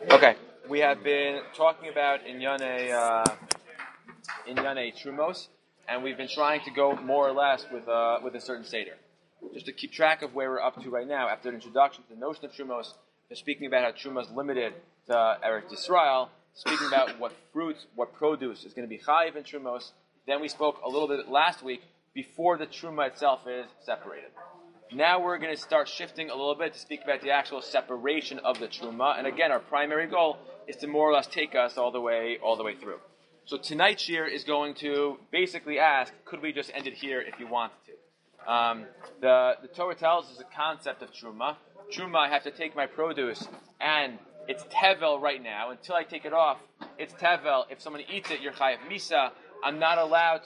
Okay, we have been talking about Inyane Trumos, and we've been trying to go more or less with a certain Seder. Just to keep track of where we're up to right now, after an introduction to the notion of Trumos, we're speaking about how Trumos is limited to Eretz Yisrael, speaking about what fruits, what produce is going to be chayiv in Trumos. Then we spoke a little bit last week before the Truma itself is separated. Now we're going to start shifting a little bit to speak about the actual separation of the Truma. And again, our primary goal is to more or less take us all the way through. So tonight's shir is going to basically ask, could we just end it here if you wanted to? The Torah tells us the concept of Truma. Truma, I have to take my produce, and it's tevel right now. Until I take it off, it's tevel. If someone eats it, you're chayav misa. You're not allowed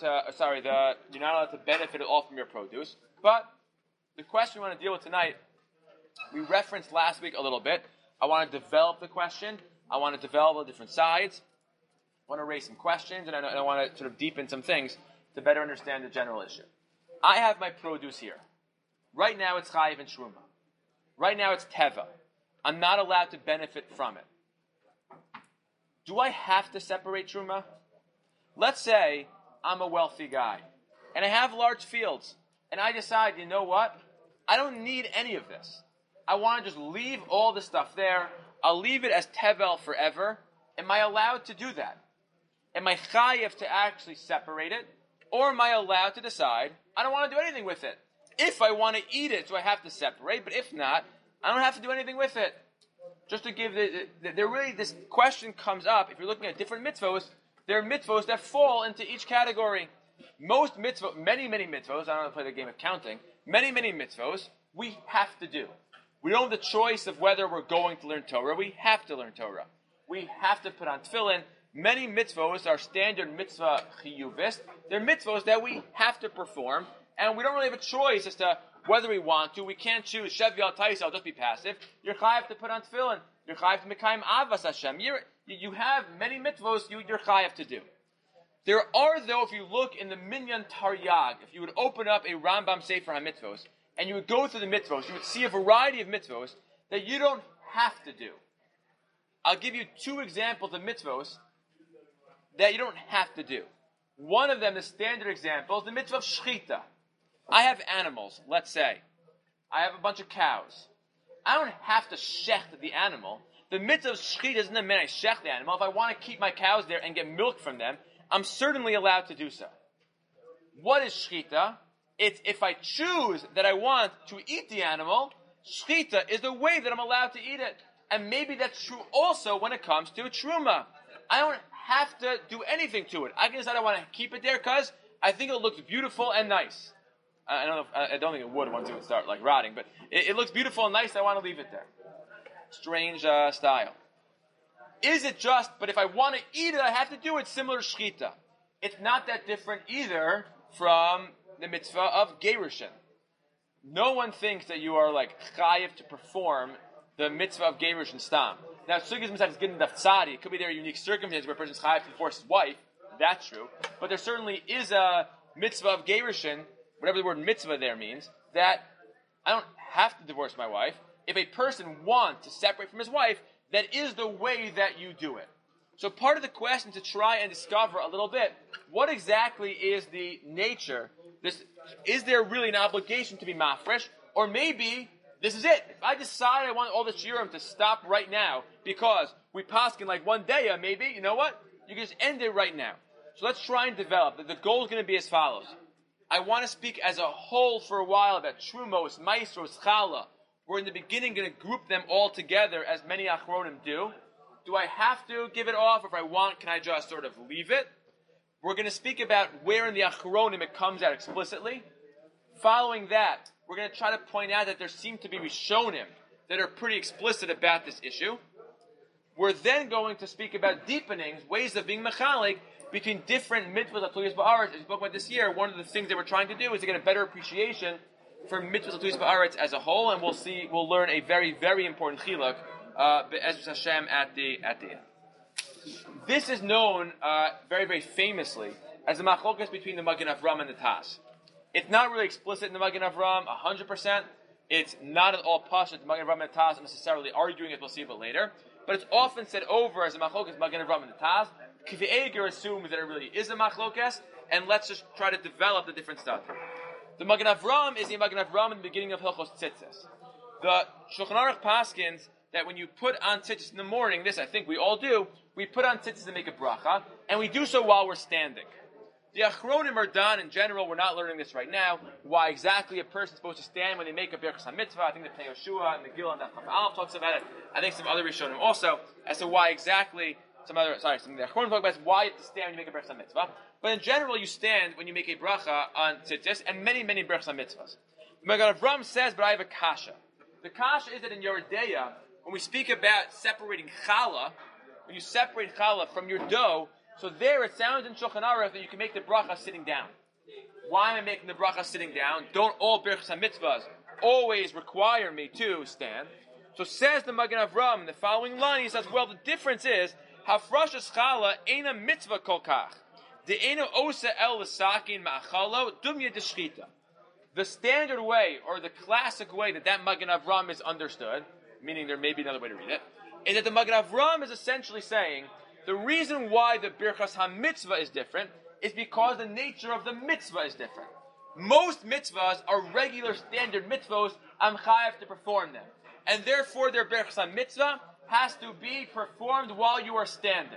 to benefit at all from your produce. But the question we want to deal with tonight, we referenced last week a little bit. I want to develop the question. I want to develop the different sides. I want to raise some questions, and I want to sort of deepen some things to better understand the general issue. I have my produce here. Right now it's chayiv and shruma. Right now it's teva. I'm not allowed to benefit from it. Do I have to separate truma? Let's say I'm a wealthy guy, and I have large fields, and I decide, you know what? I don't need any of this. I want to just leave all the stuff there. I'll leave it as tevel forever. Am I allowed to do that? Am I chayiv to actually separate it? Or am I allowed to decide, I don't want to do anything with it? If I want to eat it, do I have to separate? But if not, I don't have to do anything with it. Just to give this question comes up, if you're looking at different mitzvos, there are mitzvos that fall into each category. Most mitzvot, many mitzvos, I don't know how to play the game of counting, many mitzvos, we have to do. We don't have the choice of whether we're going to learn Torah. We have to learn Torah. We have to put on tefillin. Many mitzvos are standard mitzvah chiyuvis. They're mitzvos that we have to perform, and we don't really have a choice as to whether we want to. We can't choose, Shev Yal Tais, I'll just be passive. You're chayav to put on tefillin. You're chayav to mekayim avas Hashem. You have many mitzvos you're chayav to do. There are, though, if you look in the Minyan Taryag, if you would open up a Rambam Sefer HaMitzvos, and you would go through the mitzvos, you would see a variety of mitzvos that you don't have to do. I'll give you two examples of mitzvos that you don't have to do. One of them, the standard example, is the mitzvah of shechita. I have animals, let's say. I have a bunch of cows. I don't have to shecht the animal. The mitzvah of shechita doesn't mean I shecht the animal. If I want to keep my cows there and get milk from them, I'm certainly allowed to do so. What is shechita? It's if I choose that I want to eat the animal, shechita is the way that I'm allowed to eat it. And maybe that's true also when it comes to truma. I don't have to do anything to it. I can decide I want to keep it there because I think it looks beautiful and nice. I don't think it would once it would start like rotting, but it looks beautiful and nice. I want to leave it there. Strange style. Is it just, but if I want to eat it, I have to do it, similar to shechita. It's not that different either from the mitzvah of gerushin. No one thinks that you are like chayiv to perform the mitzvah of gerushin stam. Now, sugis mitzvah is given daftzadi. It could be there are unique circumstances where a person is chayiv to divorce his wife. That's true. But there certainly is a mitzvah of gerushin, whatever the word mitzvah there means, that I don't have to divorce my wife. If a person wants to separate from his wife, that is the way that you do it. So part of the question to try and discover a little bit, what exactly is the nature? Is there really an obligation to be mafresh? Or maybe this is it. If I decide I want all the shiurim to stop right now because we paskin like one day, maybe, you know what? You can just end it right now. So let's try and develop. The goal is going to be as follows. I want to speak as a whole for a while about trumos, maestros, challah. We're in the beginning going to group them all together as many achronim do. Do I have to give it off? If I want, can I just sort of leave it? We're going to speak about where in the achronim it comes out explicitly. Following that, we're going to try to point out that there seem to be rishonim that are pretty explicit about this issue. We're then going to speak about deepenings, ways of being mechalik between different mitzvahs atuliyas ba'aretz. As we spoke about this year, one of the things that we're trying to do is to get a better appreciation for mitzvahs atuliyas ba'aretz as a whole, and we'll learn a very, very important chiluk be'ezras Hashem at the end. This is known very, very famously as the machlokas between the Magen Avram and the Tas. It's not really explicit in the Magen Avram 100%, it's not at all pashut. The Magen Avraham and the Taz necessarily arguing it. We'll see about later, but it's often said over as a machlokas Magen Avraham and the Taz. Kvi Eger assumes that it really is a machlokas, and let's just try to develop the different stuff. The Magen Avraham is the Magen Avraham in the beginning of Hilchos Tzitzis. The Shulchan Aruch paskins that when you put on tzitzis in the morning, this I think we all do, we put on tzitzis to make a bracha, and we do so while we're standing. The Achronim are done in general. We're not learning this right now. Why exactly a person is supposed to stand when they make a Birchas HaMitzvah. I think the Pnei Yoshua and the Gil and the Chaf talks about it. I think some other Rishonim also as to why exactly. Some of the Achronim talk about why you have to stand when you make a Birchas HaMitzvah. But in general, you stand when you make a bracha on tzitzis and many Birchas HaMitzvahs. Magen Avraham says, but I have a kasha. The kasha is that in Yoreh De'ah, when we speak about separating challah, when you separate challah from your dough, so there it sounds in Shulchan Aruch that you can make the bracha sitting down. Why am I making the bracha sitting down? Don't all Birchas HaMitzvahs always require me to stand? So says the Magen Avraham in the following line, he says, well, the difference is, Hafrashas challah ain't a mitzvah kol kach. De'enu osa el l'sakin ma'achalo dumya d'shchita. The standard way, or the classic way that Magen Avraham is understood, meaning there may be another way to read it, is that the Magen Avraham is essentially saying the reason why the Birchas HaMitzvah is different is because the nature of the mitzvah is different. Most mitzvahs are regular standard mitzvahs, I'm chayav to perform them. And therefore their Birchas HaMitzvah has to be performed while you are standing.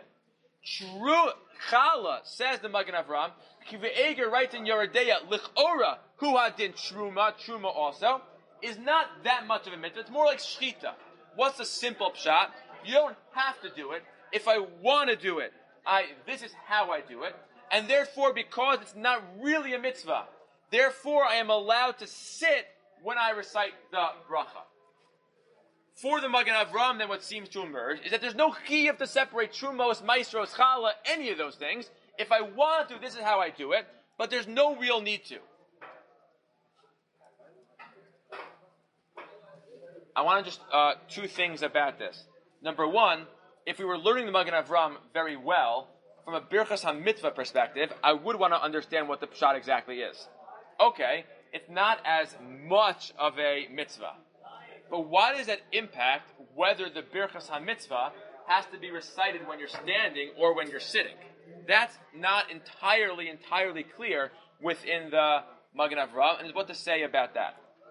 True challah, says the Magen Avraham, Kvi Eger writes in Yoreh De'ah, Lich'ora, hu hadin truma also, is not that much of a mitzvah. It's more like shchita. What's the simple pshat? You don't have to do it. If I want to do it, this is how I do it. And therefore, because it's not really a mitzvah, therefore I am allowed to sit when I recite the bracha. For the Magen Avraham, then what seems to emerge is that there's no chiyuv to separate trumos, maestros, challah, any of those things. If I want to, this is how I do it, but there's no real need to. I want to just two things about this. Number one, if we were learning the Magen Avraham very well, from a Birchas HaMitzvah perspective, I would want to understand what the pshat exactly is. Okay, it's not as much of a mitzvah. But why does that impact whether the Birchas HaMitzvah has to be recited when you're standing or when you're sitting? That's not entirely clear within the Magen Avraham, and there's what to say about that.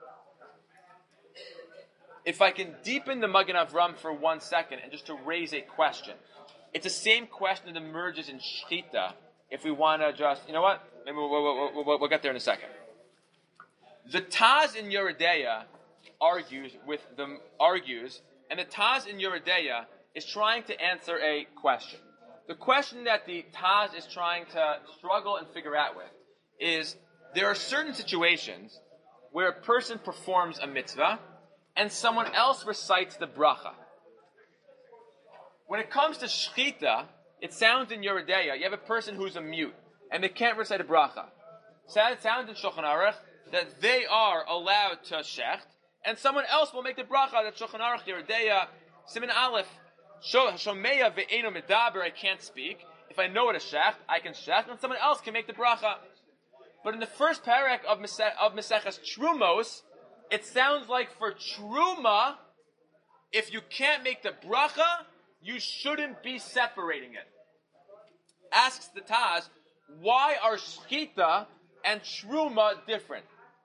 If I can deepen the Magen Avraham for 1 second and just to raise a question. It's the same question that emerges in Shchita if we want to just, you know what? Maybe we'll get there in a second. The Taz in Yoreh De'ah argues, and the Taz in Yoreh De'ah is trying to answer a question. The question that the Taz is trying to struggle and figure out with is there are certain situations where a person performs a mitzvah and someone else recites the bracha. When it comes to shchita, it sounds in Yoreh De'ah, you have a person who's a mute, and they can't recite a bracha. So it sounds in Shulchan Aruch that they are allowed to shecht, and someone else will make the bracha. That Shulchan Aruch, Yoreh De'ah, Siman Aleph, Shomeya ve'eno medaber, I can't speak. If I know what a shecht, I can shecht, and someone else can make the bracha. But in the first parak of Meseches Trumos, it sounds like for Truma, if you can't make the bracha, you shouldn't be separating it. Asks the Taz, why are Shchita and Truma different?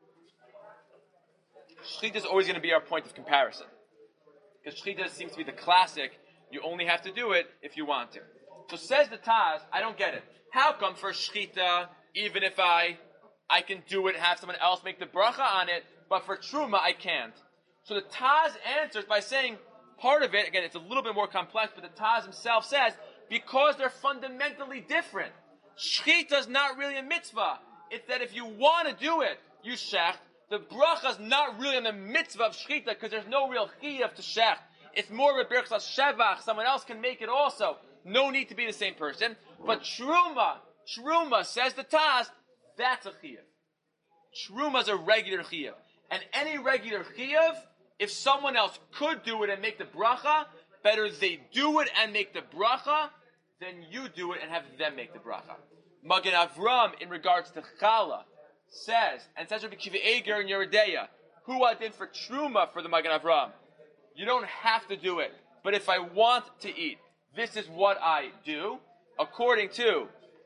Shchita is always going to be our point of comparison. Because Shchita seems to be the classic, you only have to do it if you want to. So says the Taz, I don't get it. How come for Shchita, even if I can do it, have someone else make the bracha on it, but for Truma I can't? So the Taz answers by saying, part of it, again, it's a little bit more complex, but the Taz himself says, because they're fundamentally different. Shchita is not really a mitzvah. It's that if you want to do it, you shecht. The bracha is not really on the mitzvah of shchita because there's no real chiyuv to shecht. It's more of a birchas shevach. Someone else can make it also. No need to be the same person. But truma, says the Taz, that's a chiyuv. Truma is a regular chiyuv. And any regular chiyuv, if someone else could do it and make the bracha, better they do it and make the bracha than you do it and have them make the bracha. Magen Avraham, in regards to challah, says Rabbi Kiva Eger in Yoreh De'ah, Who I did for Truma for the Magen Avram. You don't have to do it. But if I want to eat, this is what I do. According to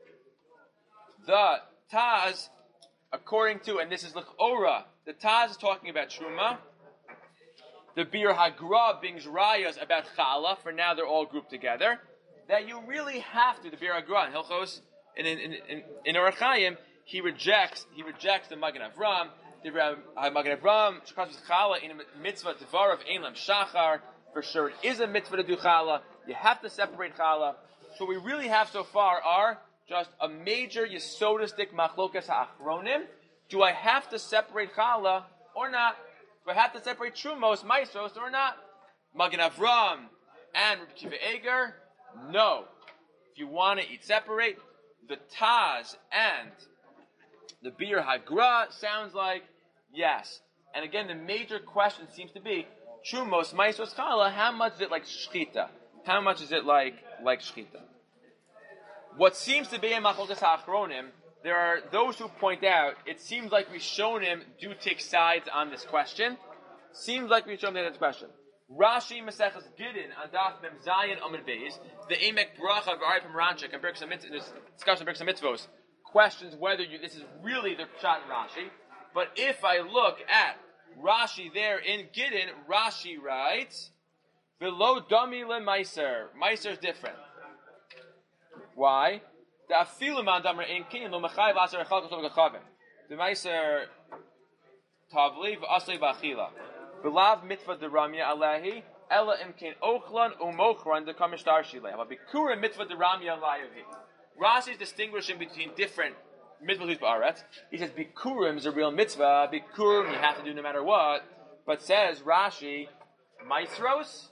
the Taz, and this is L'chora, the Taz is talking about Truma. The Bir Hagra brings rayas about Chala. For now, they're all grouped together. That you really have to. The Bir Hagra in Hilchos, in Orach Chaim, he rejects the Magen Avram. The Magen Avram shekasvus Chala in a mitzvah devarav ein lam shachar. For sure, it is a mitzvah to do Chala. You have to separate Chala. So what we really have so far are just a major yesodistic machlokas ha'achronim. Do I have to separate Chala or not? Do I have to separate Trumos, Maisros, or not? Magen Avram and Rabbi Akiva Eiger, no. If you want to eat separate, the Taz and the Bir Hagra sounds like yes. And again, the major question seems to be Trumos, Maisros, Chala. How much is it like Shchita? How much is it like Shchita? What seems to be in Machlokas HaAchronim, there are those who point out, it seems like Rishonim do take sides on this question. Seems like Rishonim take this question. Rashi Maseches Gidin on Daf Mem Zayin Amud Beis, the Emek Bracha of Ari Pomeranchik and discussion of Birks HaMitzvos, questions whether this is really the Pshat in Rashi. But if I look at Rashi there in Gidin, Rashi writes, V'lo dami le Meiser. Meiser is different. Why? The afiluman damer ein kinyan lo mechayev aser echal kosov gachavim. The Meiser tavli v'asli v'achila. V'lav mitzvah deramya alehi ela imkein ochlan umochran dekamish shilei. But bikurim mitzvah deramya alehi. Rashi is distinguishing between different mitzvahs ba'aretz. He says bikurim is a real mitzvah. Bikurim you have to do no matter what. But says Rashi, Maisros,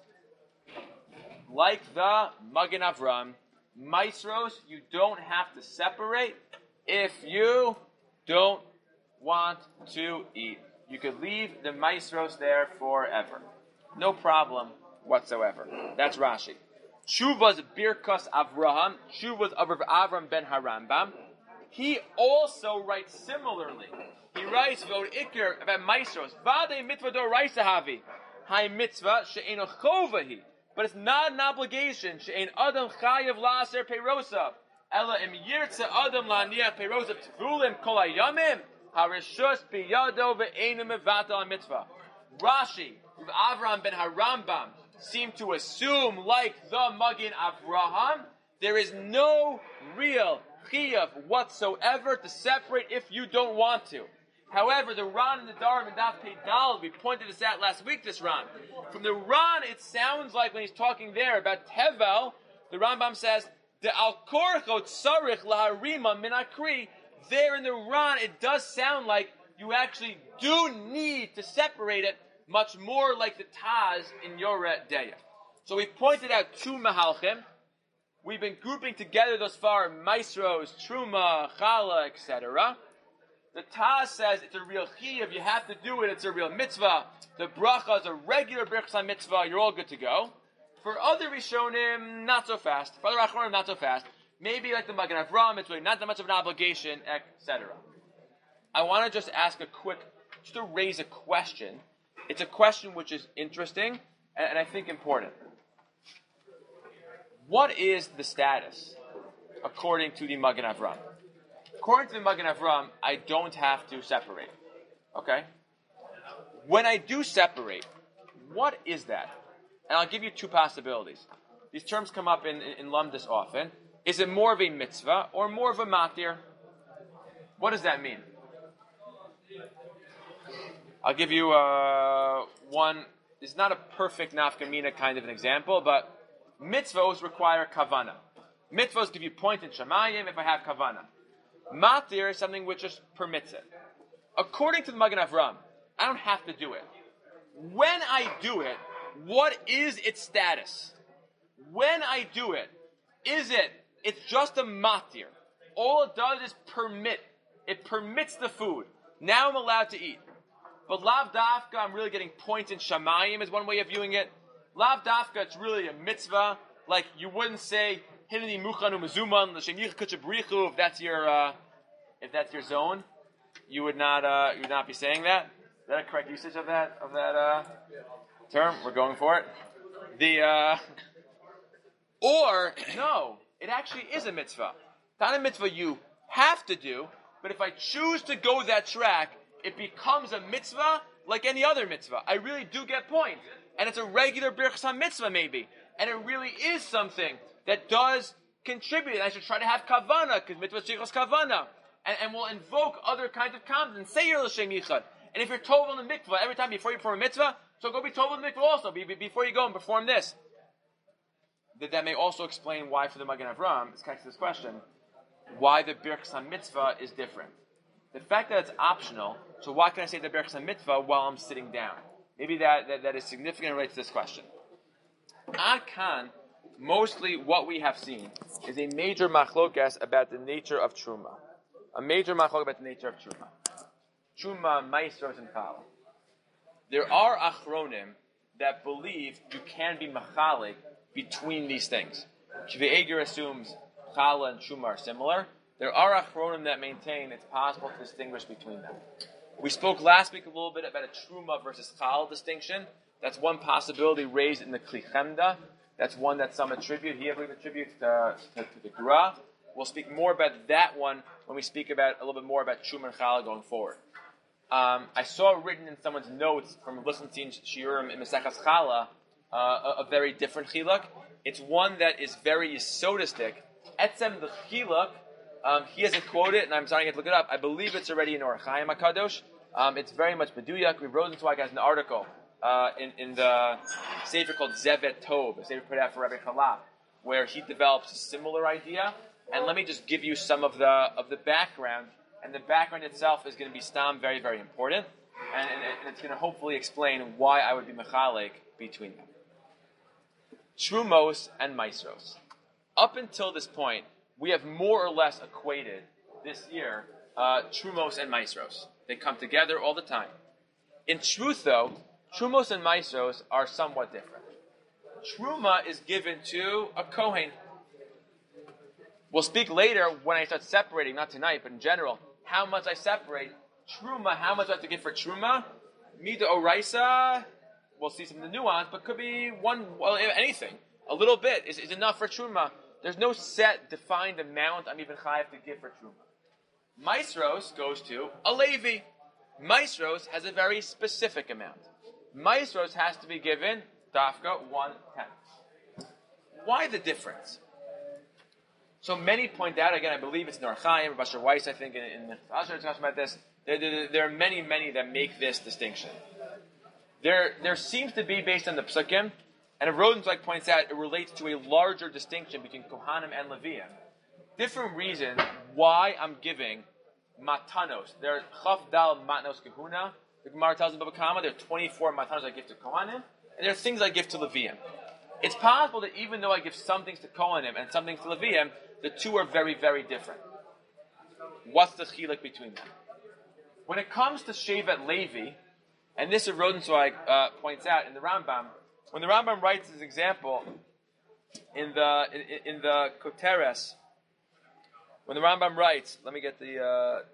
like the Magen Avram, Maisros, you don't have to separate if you don't want to eat. You could leave the Maisros there forever. No problem whatsoever. That's Rashi. Tshuva's Birkas Avraham, Tshuva's of Avram ben Harambam. He also writes similarly. He writes Vod Iker about Maisros. Vade mitzvah doraisa havi. Hai mitzvah she'eno chovahi. But it's not an obligation. She'ein adam chayev la'aser peirosav. Ela im yirtze adam la'aniach peirosav tvulim kol hayamim. Harishus biyado ve'einu mevatel mitzvah. Rashi, Avram ben Harambam, seem to assume, like the Magen Avraham, there is no real chiyuv whatsoever to separate if you don't want to. However, the Ran and the Darim and Daf Pei Dal, we pointed this out last week, this Ran. From the Ran, it sounds like when he's talking there about Tevel, the Rambam says, the Al Korcho Tzarich Laharima Min Akri. There in the Ran, it does sound like you actually do need to separate it, much more like the Taz in Yoreh Deya. So we pointed out two Mahalchim. We've been grouping together thus far Maisros, Truma, Chala, etc. The Taz says it's a real chiyuv, you have to do it, it's a real mitzvah. The bracha is a regular birchas mitzvah, you're all good to go. For other Rishonim, not so fast. For other Achronim, not so fast. Maybe like the Magen Avram, it's really not that much of an obligation, etc. I want to just ask just to raise a question. It's a question which is interesting and I think important. What is the status according to the Magen Avram? According to the Magen Avram, I don't have to separate. Okay? When I do separate, what is that? And I'll give you two possibilities. These terms come up in Lumdis often. Is it more of a mitzvah or more of a matir? What does that mean? I'll give you one. It's not a perfect nafkamina kind of an example, but mitzvos require kavana. Mitzvos give you point in Shemayim if I have kavana. Matir is something which just permits it. According to the Magen Avram, I don't have to do it. When I do it, what is its status? When I do it, it's just a matir. All it does is permit. It permits the food. Now I'm allowed to eat. But lav dafka, I'm really getting points in Shamayim is one way of viewing it. Lav dafka, it's really a mitzvah. Like you wouldn't say hineni muchanu mezuman l'shem yichud kuchabrichu if that's your zone. You would not be saying that. that a correct usage of that term? We're going for it. Or no, it actually is a mitzvah. It's not a mitzvah you have to do, but if I choose to go that track, it becomes a mitzvah like any other mitzvah. I really do get points, and it's a regular birchas mitzvah maybe, and it really is something that does contribute. And I should try to have kavana because mitzvah sheichos kavana, and will invoke other kinds of comments. Say your l'shem yichad. And if you're told on the mikvah every time before you perform a mitzvah, so go be told on the mikvah also before you go and perform this. That may also explain why for the Magen Avraham, it's connected to this question, why the birchas mitzvah is different. The fact that it's optional, so why can I say the birchas mitzvah while I'm sitting down? Maybe that is significant and relates to this question. Ad kan, mostly what we have seen is a major machlokas about the nature of truma. A major machlokas about the nature of truma. Truma, maestros, and chal. There are achronim that believe you can be machalik between these things. Shvei Eger assumes challah and truma are similar. There are achronim that maintain it's possible to distinguish between them. We spoke last week a little bit about a truma versus chal distinction. That's one possibility raised in the Kli Chemda. That's one that some attribute. He attributes to the Gra. We'll speak more about that one when we speak about a little bit more about truma and chal going forward. I saw written in someone's notes from listening to Shiurim in Mesechas Chala a very different chiluk. It's one that is very yesodistic. Etzem the chiluk, he hasn't quoted, and I'm starting to look it up. I believe it's already in Or Chaim HaKadosh. It's very much Meduyak. Rosenzweig has an article in the sefer called Zevet Tov, a sefer put out for Rabbi Chalap, where he develops a similar idea. And let me just give you some of the background. And the background itself is going to be stam very, very important. And it's going to hopefully explain why I would be mechalik between them. Trumos and maestros. Up until this point, we have more or less equated this year trumos and maestros. They come together all the time. In truth, though, trumos and maestros are somewhat different. Truma is given to a kohen. We'll speak later when I start separating, not tonight, but in general, how much I separate truma, how much I have to give for truma. Mida oraisa, we'll see some of the nuance, but could be anything. A little bit is enough for truma. There's no set, defined amount I'm even chayav to give for truma. Maestros goes to a Levi. Maestros has a very specific amount. Maestros has to be given dafka 1/10. Why the difference? So many point out, again, I believe it's Nor Chaim, Basher Weiss, I think, in the Asher talks about this. There are many that make this distinction. There seems to be, based on the Psukim, and Rosenzweig points out, it relates to a larger distinction between Kohanim and Leviim. Different reasons why I'm giving matanos. There are Chaf Dal Matnos Kahuna. The Gemara tells in Baba Kama there are 24 matanos I give to Kohanim, and there are things I give to Leviim. It's possible that even though I give some things to Kohanim and some things to Leviim, the two are very, very different. What's the chiluk between them? When it comes to Shevet Levi, and this Rosenzweig points out in the Rambam, when the Rambam writes his example in the Koteres, when the Rambam writes, let me get the.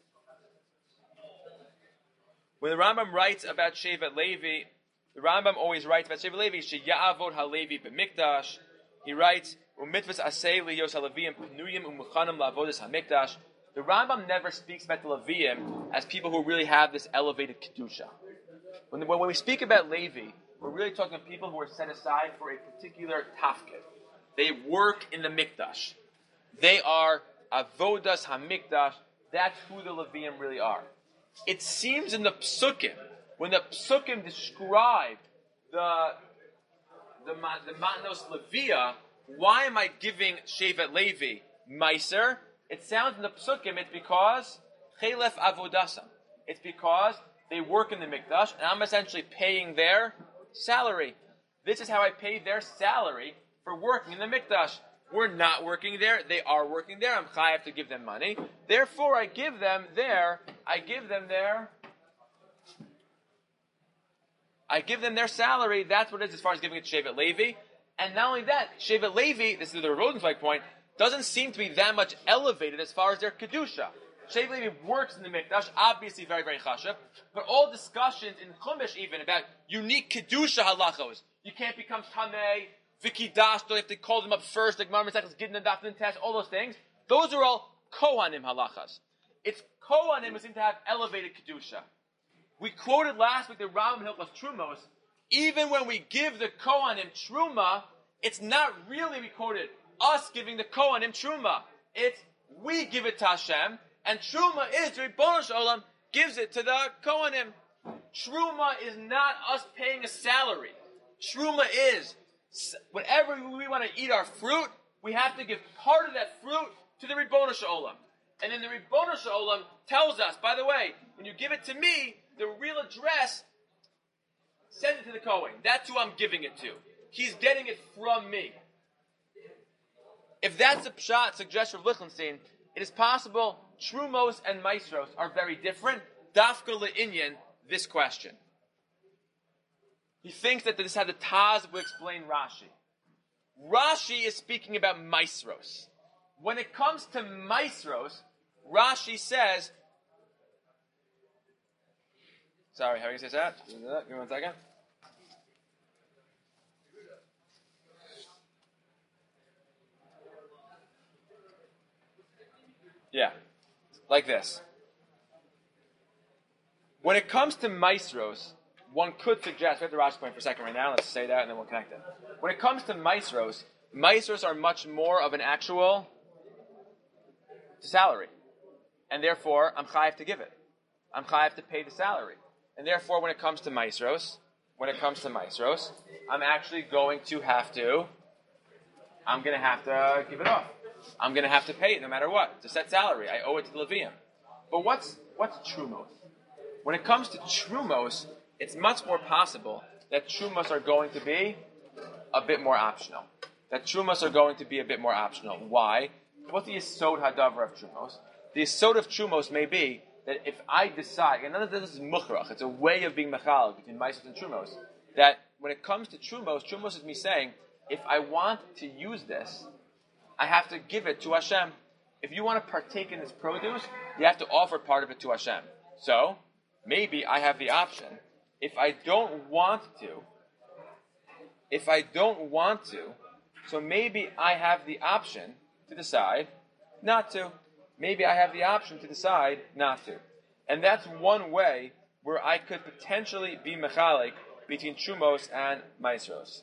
When the Rambam writes about Shevet Levi, the Rambam always writes about Shevet Levi, Sheya'avod HaLevi b'mikdash. He writes, U'mitvas asei liyos HaLeviim pnuyim u'muchanim la'avodas HaMikdash. The Rambam never speaks about the Leviim as people who really have this elevated kedusha. When we speak about Levi, we're really talking about people who are set aside for a particular tafkid. They work in the mikdash. They are avodas hamikdash. That's who the Leviim really are. It seems in the psukim, when the psukim describe the matnos levia, why am I giving Shevet Levi meiser? It sounds in the psukim, it's because chelef avodasam. It's because they work in the mikdash, and I'm essentially paying their salary. This is how I pay their salary for working in the mikdash. We're not working there; they are working there. I'm chayav to give them money. Therefore, I give them their salary. That's what it is as far as giving it to Shevet Levi. And not only that, Shevet Levi, this is the Rosenzweig point, doesn't seem to be that much elevated as far as their kedusha. Shevet Levi works in the Mikdash, obviously very, very chashuv, but all discussions in Chumash even about unique Kedusha halachos. You can't become Tameh, Vikidashto, you have to call them up first, like Gemara Maseches Gittin, Dafnin Test, all those things. Those are all Kohanim halachas. It's Kohanim who seem to have elevated Kedusha. We quoted last week the Rambam Hilchos Trumos. Even when we give the Kohanim Truma, it's not really, we quoted, us giving the Kohanim Truma. It's we give it to Hashem, and Truma is, the Ribono Shel Olam gives it to the Kohanim. Truma is not us paying a salary. Truma is, whenever we want to eat our fruit, we have to give part of that fruit to the Ribono Shel Olam. And then the Ribono Shel Olam tells us, by the way, when you give it to me, the real address, send it to the Kohen. That's who I'm giving it to. He's getting it from me. If that's a pshat suggestion of Lichtenstein, it is possible Trumos and Maisros are very different. Dafka le'inyan, this question. He thinks that this had the Taz will explain Rashi. Rashi is speaking about Maisros. When it comes to Maisros, Rashi says, sorry, how are you going to say that? Give me 1 second. Yeah, like this. When it comes to Maisros, one could suggest, we have the Rashi point for a second right now, let's say that and then we'll connect it. When it comes to Maisros, Maisros are much more of an actual salary. And therefore, I'm chayav to give it. I'm chayav to pay the salary. And therefore, when it comes to Maisros, I'm actually going to have to, I'm going to have to give it off. I'm going to have to pay it no matter what. It's a set salary. I owe it to the Levium. But what's Trumos? When it comes to Trumos, it's much more possible that Trumos are going to be a bit more optional. Why? What's the Yesod Hadavar of Trumos? The Yesod of Trumos may be that if I decide, and none of this is Mukhrach, it's a way of being Mechal between Maisos and Trumos, that when it comes to Trumos is me saying, if I want to use this, I have to give it to Hashem. If you want to partake in this produce, you have to offer part of it to Hashem. So, maybe I have the option. If I don't want to, so maybe I have the option to decide not to. And that's one way where I could potentially be mechalik between Trumos and Maisros.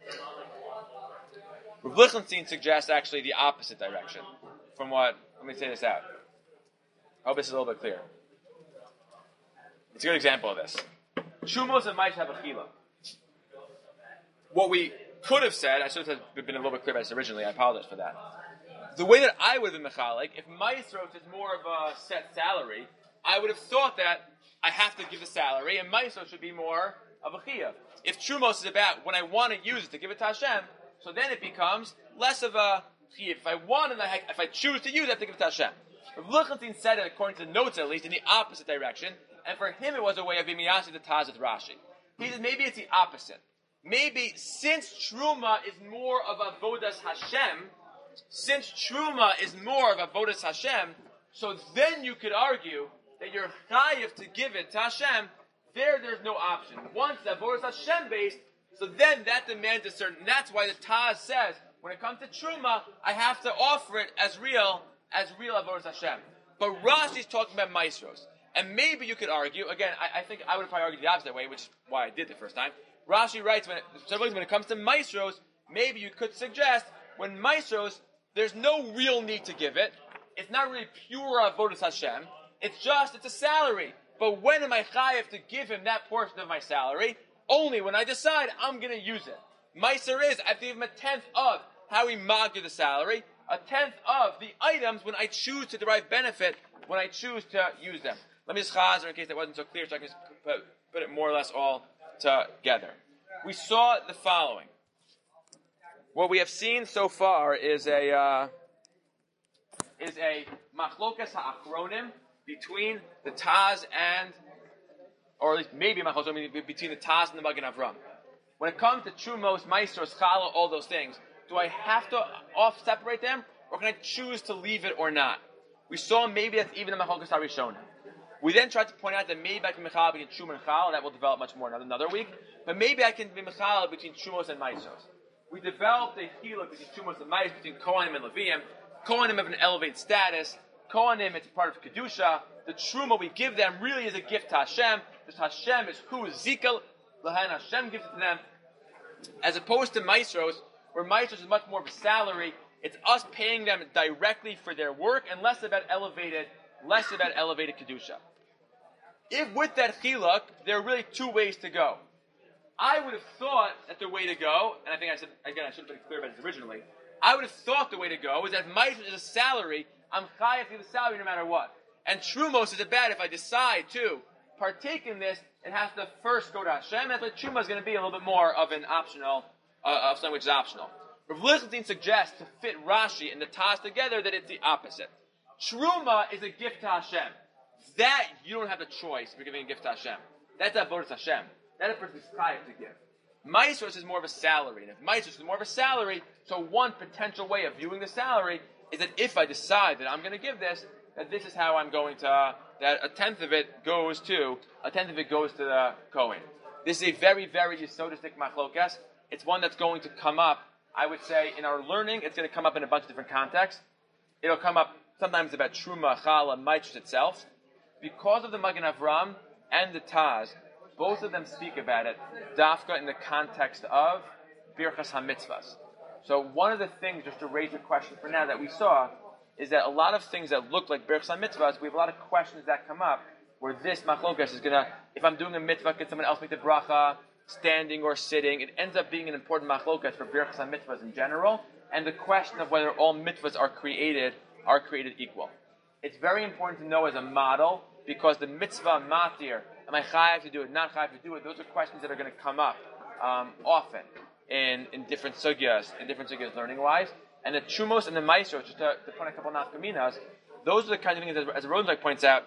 Rav Lichtenstein suggests actually the opposite direction from what, let me say this out. I hope this is a little bit clear. It's a good example of this. Trumos and Maisros have a chila. What we could have said, I should have been a little bit clear about this originally, I apologize for that. The way that I would have been mechalik, if Maisros is more of a set salary, I would have thought that I have to give the salary, and Maisros should be more of a chiyuv. If Trumos is about when I want to use it to give it to Hashem, so then it becomes less of a chiyuv. If I choose to use it, I have to give it to Hashem. Rav Lichtenstein said it, according to the notes at least, in the opposite direction, and for him it was a way of being miyasi the Taz with Rashi. He says maybe it's the opposite. Maybe since Truma is more of avodas Hashem, so then you could argue that you're chayiv to give it to Hashem. There's no option. Once the avodas Hashem based, so then that demands a certain. That's why the Taz says when it comes to Truma, I have to offer it as real avodas Hashem. But Rashi's talking about Maisros, and maybe you could argue again. I think I would probably argue the opposite way, which is why I did the first time. Rashi writes when it comes to Maisros, maybe you could suggest when Maisros, there's no real need to give it. It's not really pure avodas Hashem. It's a salary. But when am I chayav to give him that portion of my salary? Only when I decide I'm going to use it. Meiser is, I have to give him a tenth of how we magir the salary, a tenth of the items when I choose to derive benefit, when I choose to use them. Let me just chazer in case that wasn't so clear, so I can just put it more or less all together. We saw the following. What we have seen so far is a machlokas ha'achronim between the Taz and, or at least maybe machlokas between the Taz and the Magen Avram. When it comes to Trumos, Maisros, Chala, all those things, do I have to separate them, or can I choose to leave it or not? We saw maybe that's even a Machlokas HaRishona. We then tried to point out that maybe I can be Mechal between Truma and Chal, that will develop much more another week. But maybe I can be Mechal between Trumos and Maisos. We developed a Chiluk between Trumos and Maisos, between Kohanim and Leviim. Kohanim have an elevated status. Kohanim, it's part of Kedusha. The Truma we give them really is a gift to Hashem. Because Hashem is who is Zikal. Lahan Hashem gives it to them. As opposed to Maestros, where Maestros is much more of a salary. It's us paying them directly for their work and less about elevated Kedusha. If with that chiluk, there are really two ways to go. I would have thought that the way to go, and I think I said, again, I should have been clear about this originally, I would have thought the way to go is that Maestros is a salary, I'm chayav to the salary no matter what. And Trumos is bad if I decide to partake in this, it has to first go to Hashem. That's why Truma is going to be a little bit more of an optional, of something which is optional. Rav Lichtenstein suggests to fit Rashi and the Taz together that it's the opposite. Truma is a gift to Hashem. That you don't have the choice if you're giving a gift to Hashem. That's avodas Hashem. That a person is chayav to give. Maestros is more of a salary. And if Maestros is more of a salary, so one potential way of viewing the salary is that if I decide that I'm going to give this, that this is how I'm going to, that a tenth of it goes to the Kohen. This is a very, very yesodistic machlokas. It's one that's going to come up, I would say, in our learning, it's going to come up in a bunch of different contexts. It'll come up sometimes about Truma, Chala, Maestros itself. Because of the Magen Avram and the Taz, both of them speak about it, dafka in the context of Birchas HaMitzvahs. So one of the things, just to raise a question for now, that we saw, is that a lot of things that look like Birchas HaMitzvahs, we have a lot of questions that come up, where this machlokas is going to, if I'm doing a mitzvah, can someone else make the bracha, standing or sitting? It ends up being an important machlokas for Birchas HaMitzvahs in general, and the question of whether all mitzvahs are created equal. It's very important to know as a model, because the mitzvah matir, am I chayav to do it, not chayav to do it, those are questions that are going to come up often in different sugyas learning-wise. And the Trumos and the Maestros, just to point a couple of nafkaminas, those are the kind of things, as Rosenzweig points out,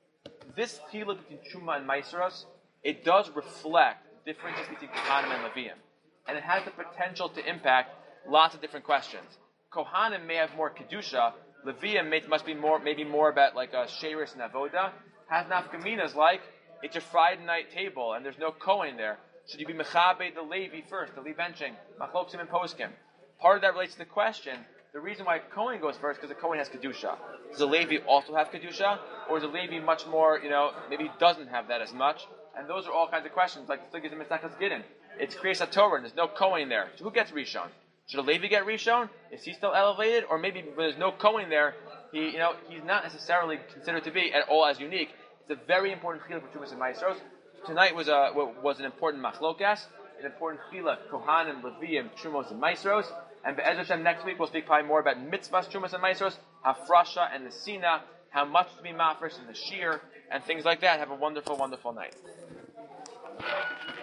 this chiluk between Truma and Maestros, it does reflect differences between Kohanim and Leviim. And it has the potential to impact lots of different questions. Kohanim may have more Kedusha, Leviim must be maybe more about like a Sheirus and Avoda. Has nafkaminas like, it's a Friday night table and there's no Kohen there. Should you be Mechabe the Levi first, the Levenching, Machloksim and Poskim? Part of that relates to the question, the reason why Kohen goes first, because the Kohen has Kedusha. Does the Levi also have Kedusha? Or is the Levi much more, maybe he doesn't have that as much? And those are all kinds of questions, like the Sugyas in Mesachas Gittin. It's Kriyas HaTorah and there's no Kohen there. So who gets Rishon? Should a Levi get Rishon? Is he still elevated? Or maybe when there's no Kohen there, he's not necessarily considered to be at all as unique. It's a very important chiluk for Trumos and Maestros. Tonight was an important machlokas, an important chiluk, Kohanim, Leviim, Trumos and Maestros. And Be'ez Hashem, next week we'll speak probably more about mitzvahs, Trumos and Maestros, Hafrasha and the Sina, how much to be mafresh in the Shir, and things like that. Have a wonderful, wonderful night.